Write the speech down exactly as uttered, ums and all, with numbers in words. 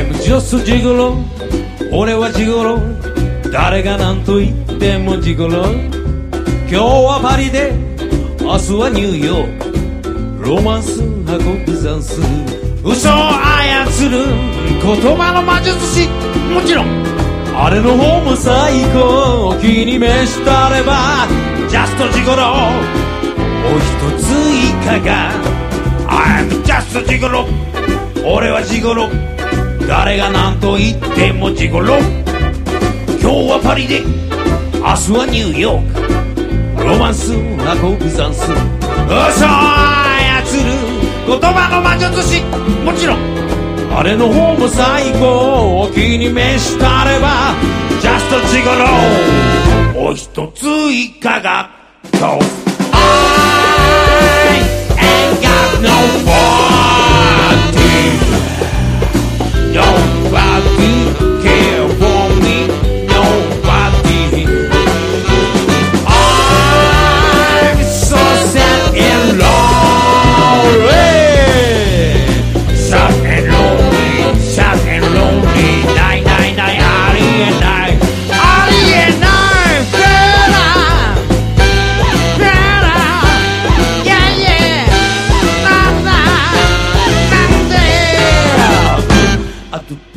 I'm just gigolo 俺はジゴロ誰が何と言ってもジゴロ今日はパリで明日はニューヨークロマンス運ぶザンス嘘を操る言葉の魔術師もちろんあれの方も最高気に召したればジャストジゴロもう一つ以下が I'm just ジゴロ俺はジゴロ誰が何と言ってもジゴロ今日はパリで明日はニューヨークロマンス運ぶザンス嘘を操る言葉の魔術師もちろんあれの方も最高気に召したればジャストジゴロもう一つ以下が Cause I ain't got nobody Nobody care for me Nobody I'm so sad and lonely Sad and lonely Sad and lonely Nine, nine, nine, alien nine Alien nine Better Better Yeah, yeah Nada Nada